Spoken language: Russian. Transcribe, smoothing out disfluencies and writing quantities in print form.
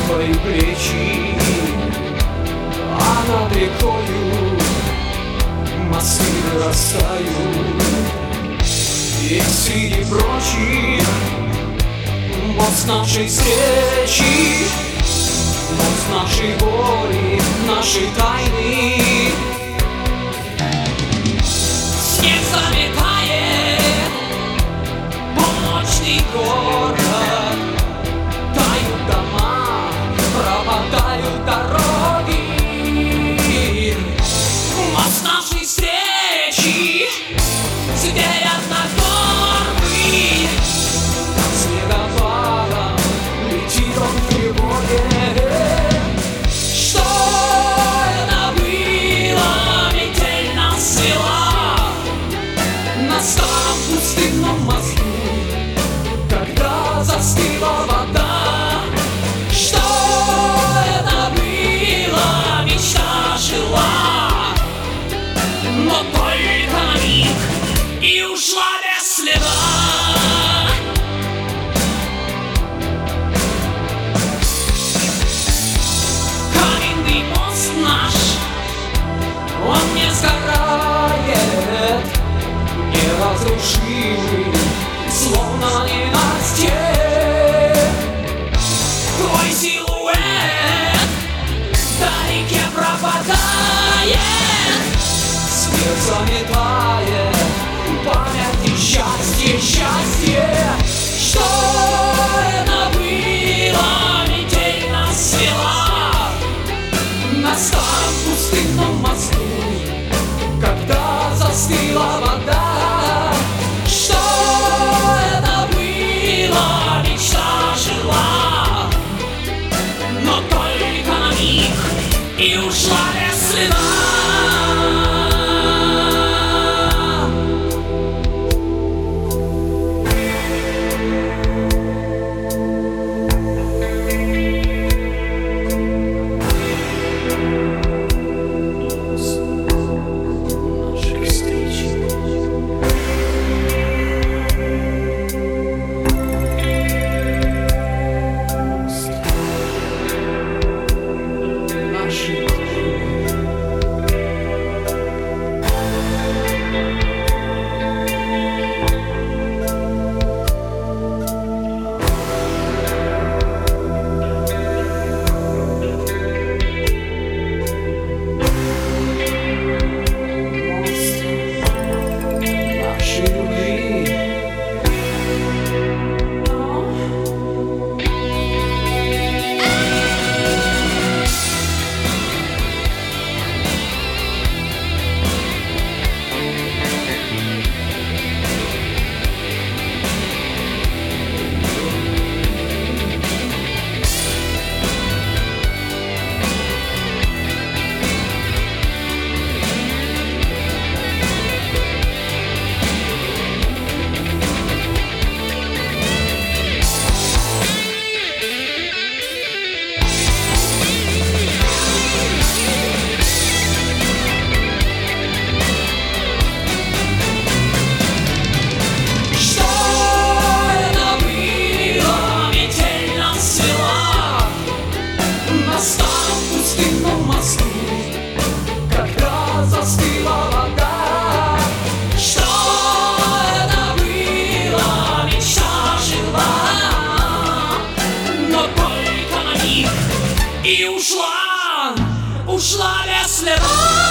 твои плечи, а над рекою мосты вырастают. И среди прочих мост нашей встречи, мост нашей боли, нашей тайны. Снег заметает полночный город, тают дома, пропадают дороги. Мост нашей встречи сидят на горы, снегопадом летит он в тревоге. Что это было? Метель нас свела на старом пустынном мосту, когда застыла вода. Что это было? Мечта жила, но только на миг, и ушла без следа. Каменный мост наш, он не сгорает, неразрушимый, словно ненастье. Твой силуэт вдалеке пропадает, снег заметает память и счастье, счастье. Что это было? Метель нас свела на старом пустынном мосту, когда застыла вода. Что это было? Мечта жила, но только на миг, и ушла без следа. И ушла без следа.